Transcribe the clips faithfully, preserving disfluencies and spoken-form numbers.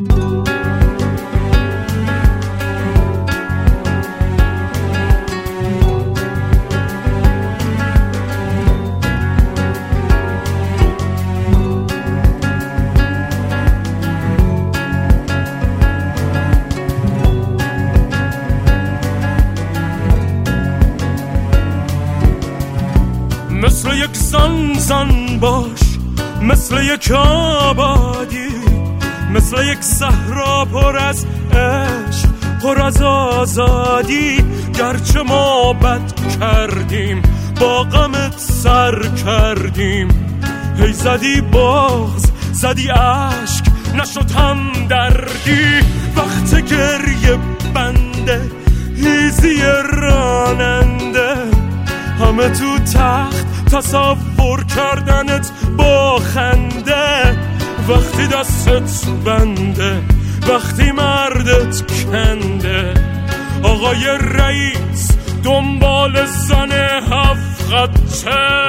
مثل یک زن زن باش، مثل یک آبادی، مثل یک صحرا پر از عشق، پر از آزادی. گرچه ما بد کردیم با غمت سر کردیم، هی زدی باز زدی عشق نشد هم دردی. وقت گریه بنده هیزی راننده، همه تو تخت تصور کردنت با خنده. وقتی دستت بنده، وقتی مردت کنده، آقای رئیس دنبال زن هفقته.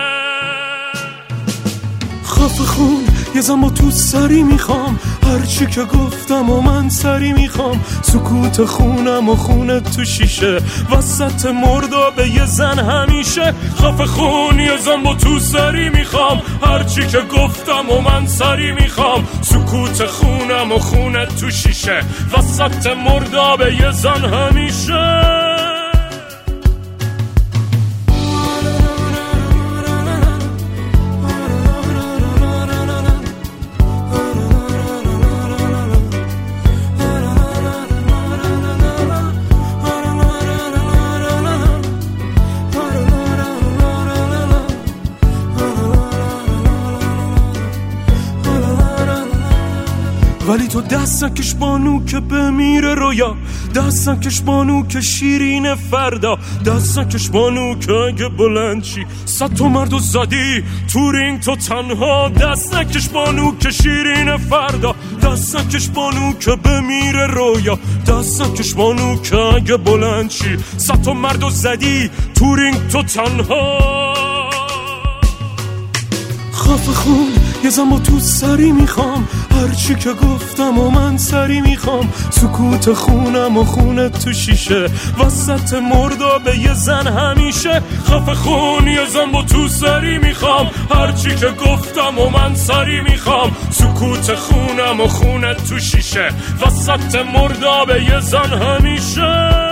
خفه خون یه زن با تو سری میخوام، هرچی که گفتم و من سری میخوام. سکوت خونم و خونت تو شیشه، وسط مردابه یه زن همیشه. خفه خون یه زن با تو سری میخوام، هرچی که گفتم و من سری میخوام. سکوت خونم و خونت تو شیشه، وسط مردابه یه زن همیشه. ولی تو دست نکش بانو که بمیره رویا، دست نکش بانو که شیرین فردا، دست نکش بانو که اگه بلند چی صد تو مردو زدی تو رینگ تو تنها. دست نکش بانو که شیرین فردا، دست نکش بانو که بمیره رویا، دست نکش بانو که اگه بلند چی صد تو مردو زدی تو رینگ تو تنها. خفه خون یه زن با تو سری میخوام، هرچی که گفتم و من سری میخوام. سکوت خونم و خونت تو شیشه، وسط مردابه یه زن همیشه. خفه خون یه زن با تو سری میخوام، هرچی که گفتم و من سری میخوام. سکوت خونم و خونت تو شیشه، وسط مردابه یه زن همیشه.